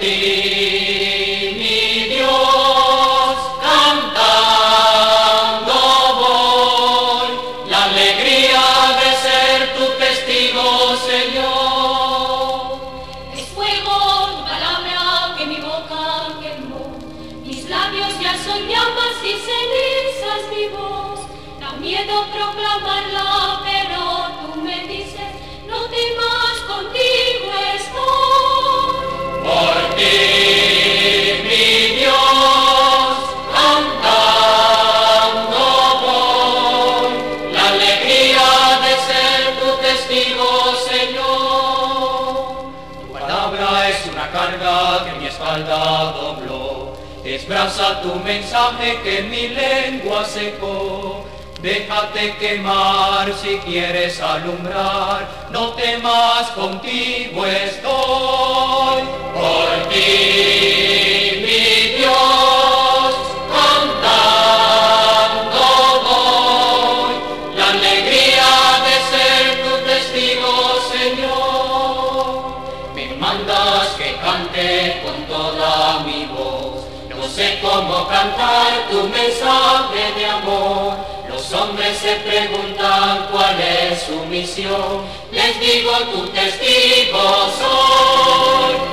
ti, mi Dios, cantando voy, la alegría de ser tu testigo, Señor. Es fuego tu palabra que mi boca quemó, mis labios ya son llamas y cenizas mi voz. Da miedo proclamarla, pero tú me dices, no temas, contigo estoy. Por ti, mi Dios, cantando voy, la alegría de ser tu testigo, Señor. Tu palabra es una carga que mi espalda dobló, es brasa tu mensaje que mi lengua secó. Déjate quemar si quieres alumbrar, no temas, contigo estoy. Por ti, mi Dios, cantando voy, la alegría de ser tu testigo, Señor. Me mandas que cante con toda mi voz, no sé cómo cantar tu mensaje de amor. Los hombres se preguntan cuál es su misión, les digo tu testigo soy.